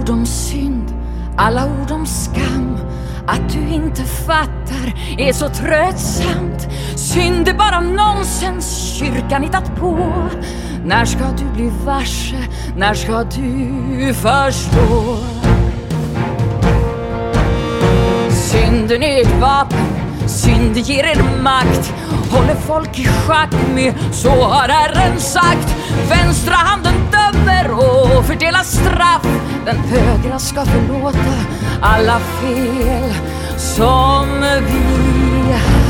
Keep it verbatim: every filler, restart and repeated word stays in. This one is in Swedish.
ord om synd, alla ord om skam. Att du inte fattar är så tröttsamt. Synd är bara nonsens, kyrkan hittat på. När ska du bli varse, när ska du förstå? Synden är ett vapen, synd ger er makt. Håller folk i schack med, så har Herren sagt. Vänstra handen dömer och fördelar straff. Den högra ska förlåta alla fel som vi